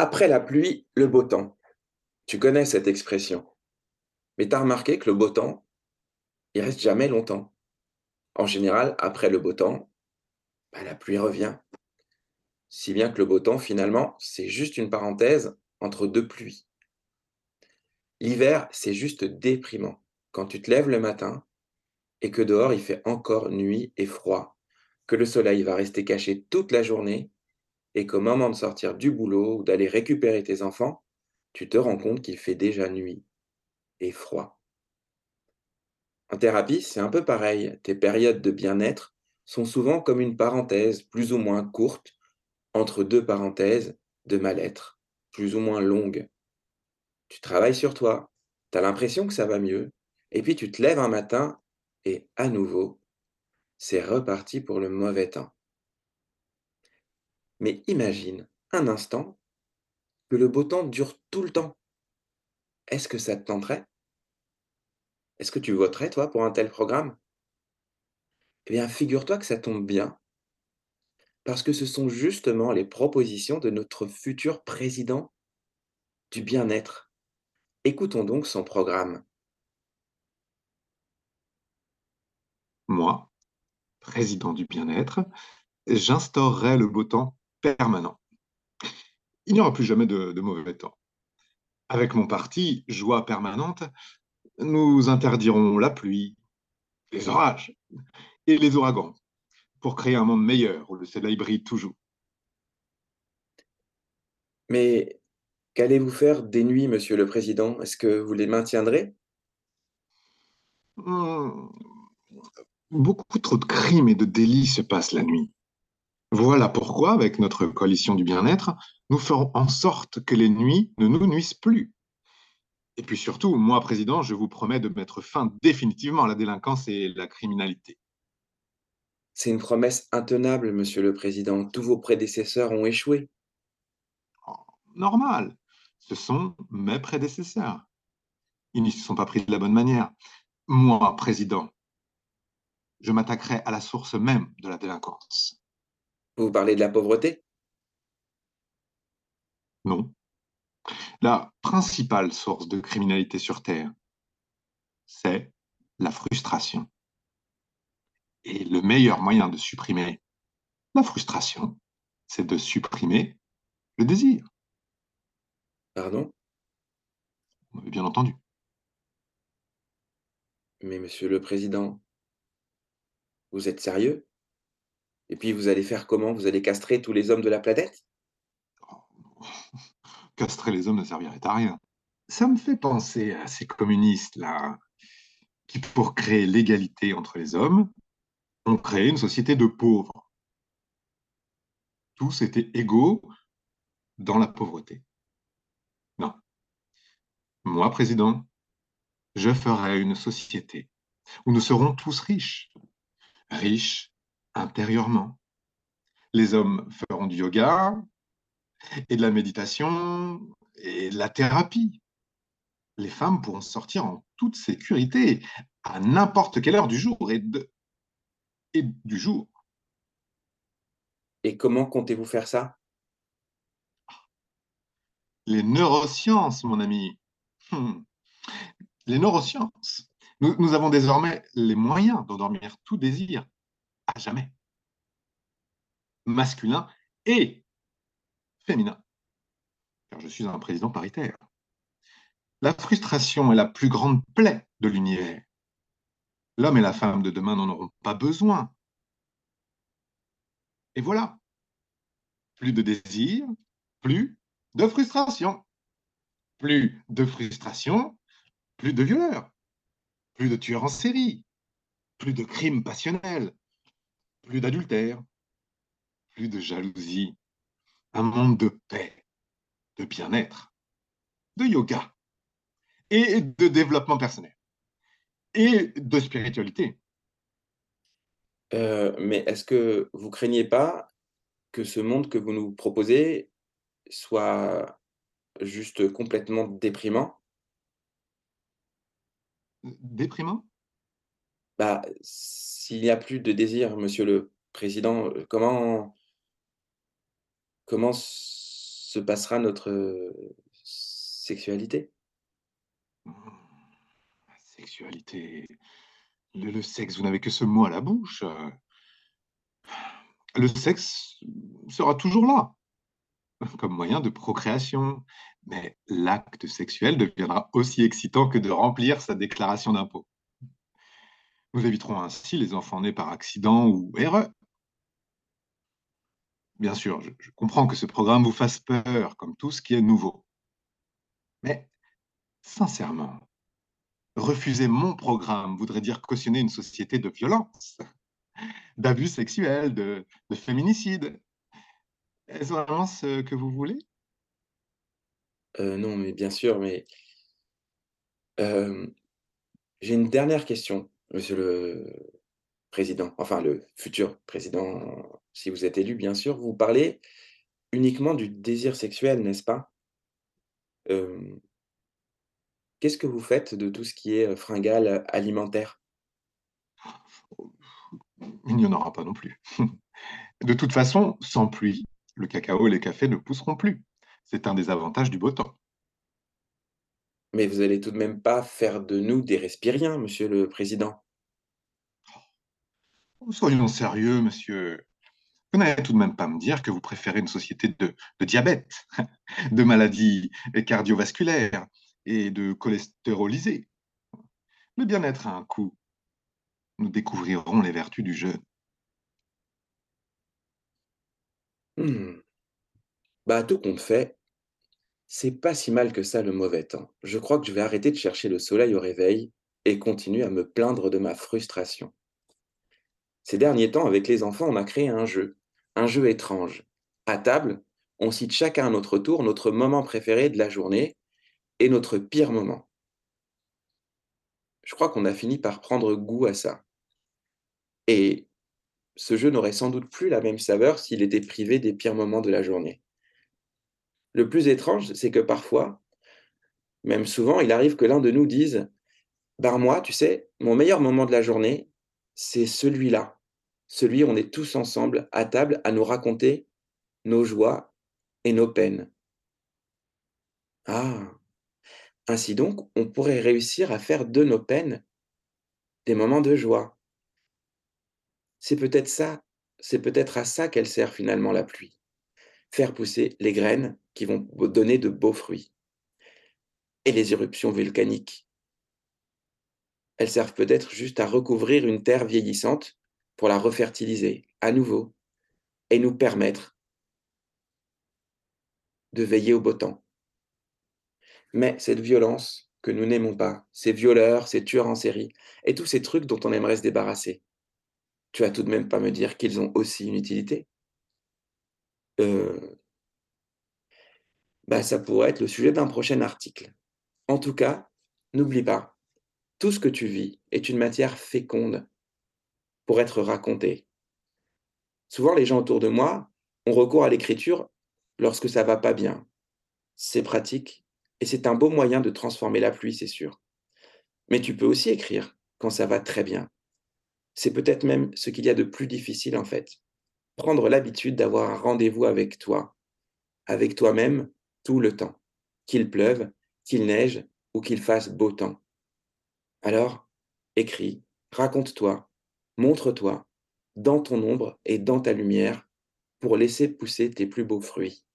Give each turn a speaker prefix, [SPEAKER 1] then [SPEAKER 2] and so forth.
[SPEAKER 1] Après la pluie, le beau temps. Tu connais cette expression. Mais t'as remarqué que le beau temps, il reste jamais longtemps. En général, après le beau temps, la pluie revient. Si bien que le beau temps, finalement, c'est juste une parenthèse entre deux pluies. L'hiver, c'est juste déprimant. Quand tu te lèves le matin et que dehors il fait encore nuit et froid, que le soleil va rester caché toute la journée et qu'au moment de sortir du boulot ou d'aller récupérer tes enfants, tu te rends compte qu'il fait déjà nuit et froid. En thérapie, c'est un peu pareil. Tes périodes de bien-être sont souvent comme une parenthèse plus ou moins courte entre deux parenthèses de mal-être, plus ou moins longue. Tu travailles sur toi, tu as l'impression que ça va mieux, et puis tu te lèves un matin et à nouveau, c'est reparti pour le mauvais temps. Mais imagine un instant que le beau temps dure tout le temps. Est-ce que ça te tenterait? Est-ce que tu voterais, toi, pour un tel programme? Eh bien, figure-toi que ça tombe bien, parce que ce sont justement les propositions de notre futur président du bien-être. Écoutons donc son programme.
[SPEAKER 2] Moi, président du bien-être, j'instaurerai le beau temps permanent. Il n'y aura plus jamais de mauvais temps. Avec mon parti, Joie permanente, nous interdirons la pluie, les orages et les ouragans pour créer un monde meilleur où le soleil brille toujours.
[SPEAKER 1] Mais qu'allez-vous faire des nuits, monsieur le président? Est-ce que vous les maintiendrez?
[SPEAKER 2] Hmm, Beaucoup trop de crimes et de délits se passent la nuit. Voilà pourquoi, avec notre coalition du bien-être, nous ferons en sorte que les nuits ne nous nuisent plus. Et puis surtout, moi, président, je vous promets de mettre fin définitivement à la délinquance et la criminalité.
[SPEAKER 1] C'est une promesse intenable, monsieur le président. Tous vos prédécesseurs ont échoué.
[SPEAKER 2] Oh, normal, ce sont mes prédécesseurs. Ils n'y se sont pas pris de la bonne manière. Moi, président, je m'attaquerai à la source même de la délinquance.
[SPEAKER 1] Vous parlez de la pauvreté?
[SPEAKER 2] Non. La principale source de criminalité sur Terre, c'est la frustration. Et le meilleur moyen de supprimer la frustration, c'est de supprimer le désir.
[SPEAKER 1] Pardon?
[SPEAKER 2] Vous m'avez bien entendu.
[SPEAKER 1] Mais monsieur le président, vous êtes sérieux? Et puis vous allez faire comment? Vous allez castrer tous les hommes de la planète?
[SPEAKER 2] Castrer les hommes ne servirait à rien. Ça me fait penser à ces communistes-là, qui, pour créer l'égalité entre les hommes, ont créé une société de pauvres. Tous étaient égaux dans la pauvreté. Non. Moi, président, je ferai une société où nous serons tous riches. Riches intérieurement. Les hommes feront du yoga et de la méditation et de la thérapie. Les femmes pourront sortir en toute sécurité à n'importe quelle heure du jour et du jour.
[SPEAKER 1] Et comment comptez-vous faire ça?
[SPEAKER 2] Les neurosciences, mon ami. Hmm. Les neurosciences. Nous avons désormais les moyens d'endormir tout désir à jamais, masculin et féminin, car je suis un président paritaire. La frustration est la plus grande plaie de l'univers. L'homme et la femme de demain n'en auront pas besoin. Et voilà, plus de désir, plus de frustration. Plus de frustration, plus de violeurs, plus de tueurs en série, plus de crimes passionnels, plus d'adultère, plus de jalousie. Un monde de paix, de bien-être, de yoga et de développement personnel et de spiritualité.
[SPEAKER 1] Mais est-ce que vous craignez pas que ce monde que vous nous proposez soit juste complètement déprimant?
[SPEAKER 2] Déprimant?
[SPEAKER 1] S'il n'y a plus de désir, monsieur le président, comment se passera notre, sexualité?
[SPEAKER 2] Mmh, sexualité, le sexe, vous n'avez que ce mot à la bouche. Le sexe sera toujours là, comme moyen de procréation, mais l'acte sexuel deviendra aussi excitant que de remplir sa déclaration d'impôt. Nous éviterons ainsi les enfants nés par accident ou erreur. Bien sûr, je comprends que ce programme vous fasse peur, comme tout ce qui est nouveau. Mais sincèrement, refuser mon programme voudrait dire cautionner une société de violence, d'abus sexuels, de féminicide. Est-ce vraiment ce que vous voulez?
[SPEAKER 1] Non, mais bien sûr, mais, hem, j'ai une dernière question, monsieur le président, enfin le futur président, si vous êtes élu, bien sûr. Vous parlez uniquement du désir sexuel, n'est-ce pas? Hem, Qu'est-ce que vous faites de tout ce qui est, fringales, alimentaires?
[SPEAKER 2] Il n'y en aura pas non plus. De toute façon, sans pluie, le cacao et les cafés ne pousseront plus. C'est un des avantages du beau temps.
[SPEAKER 1] Mais vous allez tout de même pas faire de nous des Respiriens, monsieur le président?
[SPEAKER 2] Soyons sérieux, monsieur. Vous n'allez tout de même pas me dire que vous préférez une société de diabète, de maladies cardiovasculaires et de cholestérolisés. Le bien-être a un coût. Nous découvrirons les vertus du jeûne.
[SPEAKER 1] Mmh. Bah, tout compte fait, c'est pas si mal que ça le mauvais temps. Je crois que je vais arrêter de chercher le soleil au réveil et continuer à me plaindre de ma frustration. Ces derniers temps, avec les enfants, on a créé un jeu étrange. À table, on cite chacun à notre tour notre moment préféré de la journée et notre pire moment. Je crois qu'on a fini par prendre goût à ça. Et ce jeu n'aurait sans doute plus la même saveur s'il était privé des pires moments de la journée. Le plus étrange, c'est que parfois, même souvent, il arrive que l'un de nous dise: «Ben moi, tu sais, mon meilleur moment de la journée, c'est celui-là. Celui où on est tous ensemble à table à nous raconter nos joies et nos peines». Ah! Ainsi donc, on pourrait réussir à faire de nos peines des moments de joie. C'est peut-être ça, c'est peut-être à ça qu'elle sert finalement la pluie. Faire pousser les graines qui vont donner de beaux fruits. Et les éruptions volcaniques, elles servent peut-être juste à recouvrir une terre vieillissante pour la refertiliser à nouveau et nous permettre de veiller au beau temps. Mais cette violence que nous n'aimons pas, ces violeurs, ces tueurs en série et tous ces trucs dont on aimerait se débarrasser, tu vas tout de même pas me dire qu'ils ont aussi une utilité? Heu, Bah, ça pourrait être le sujet d'un prochain article. En tout cas, n'oublie pas, tout ce que tu vis est une matière féconde pour être racontée. Souvent, les gens autour de moi ont recours à l'écriture lorsque ça va pas bien. C'est pratique et c'est un beau moyen de transformer la pluie, c'est sûr. Mais tu peux aussi écrire quand ça va très bien. C'est peut-être même ce qu'il y a de plus difficile en fait. Prendre l'habitude d'avoir un rendez-vous avec toi, avec toi-même, tout le temps. Qu'il pleuve, qu'il neige ou qu'il fasse beau temps. Alors, écris, raconte-toi, montre-toi, dans ton ombre et dans ta lumière, pour laisser pousser tes plus beaux fruits.